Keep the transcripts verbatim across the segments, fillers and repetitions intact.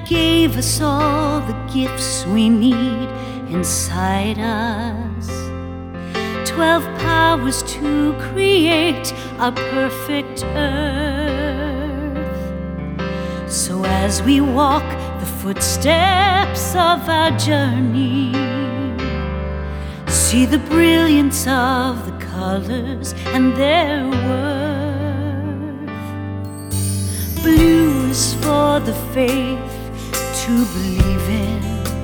gave us all the gifts we need inside us. Twelve powers to create a perfect earth. So as we walk the footsteps of our journey, see the brilliance of the colors and their worth. Blue is for the faith to believe in.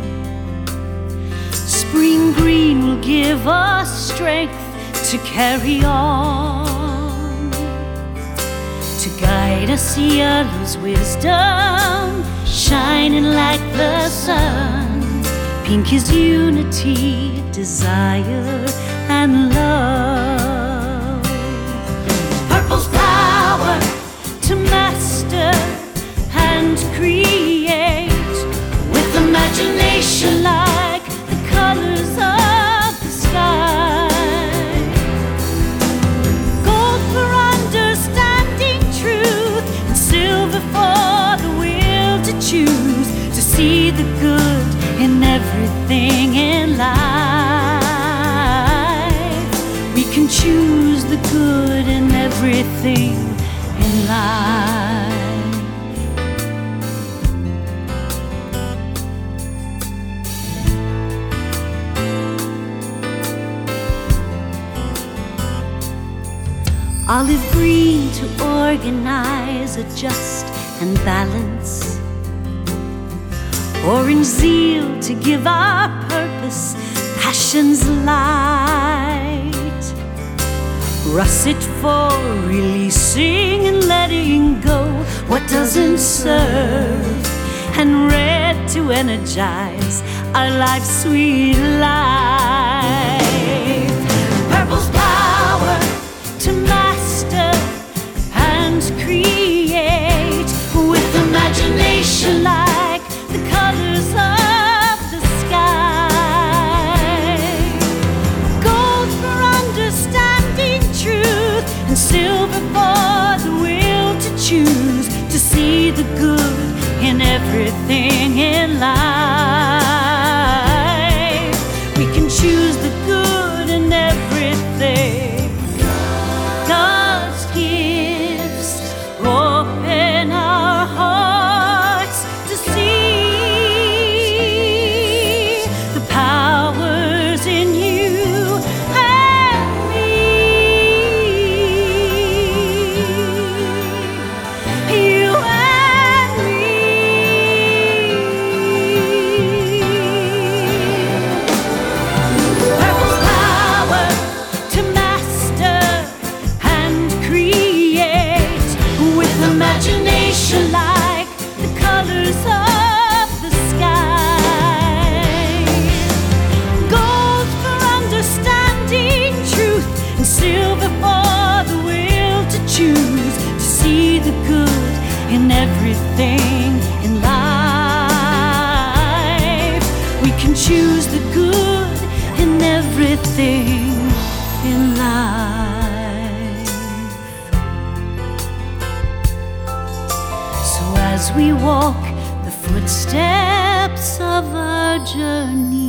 Spring green will give us strength to carry on. To guide us, yellow's wisdom, shining like the sun. Pink is unity, desire, and love. Purple's power to master and create, with imagination like the colors of the sky. Gold for understanding truth, and silver for the will to choose, to see the good in everything in life. We can choose the good in everything in life. Olive green to organize, adjust, and balance. Orange zeal to give our purpose passion's light. Russet for releasing and letting go what doesn't serve, and red to energize our life's sweet life. Purple's power to master and create, with imagination like the colors of the sky. Gold for understanding truth, and silver for the will to choose, to see the good in everything in life. We can choose the good in everything. God's gifts open our hearts to see the powers in you and me. You and me. Purple's power to master and create, with imagination like the colors of the sky. Gold for understanding truth, and silver for the will to choose, to see the good in everything in life. We can choose the good in everything in life. So as we walk the footsteps of our journey,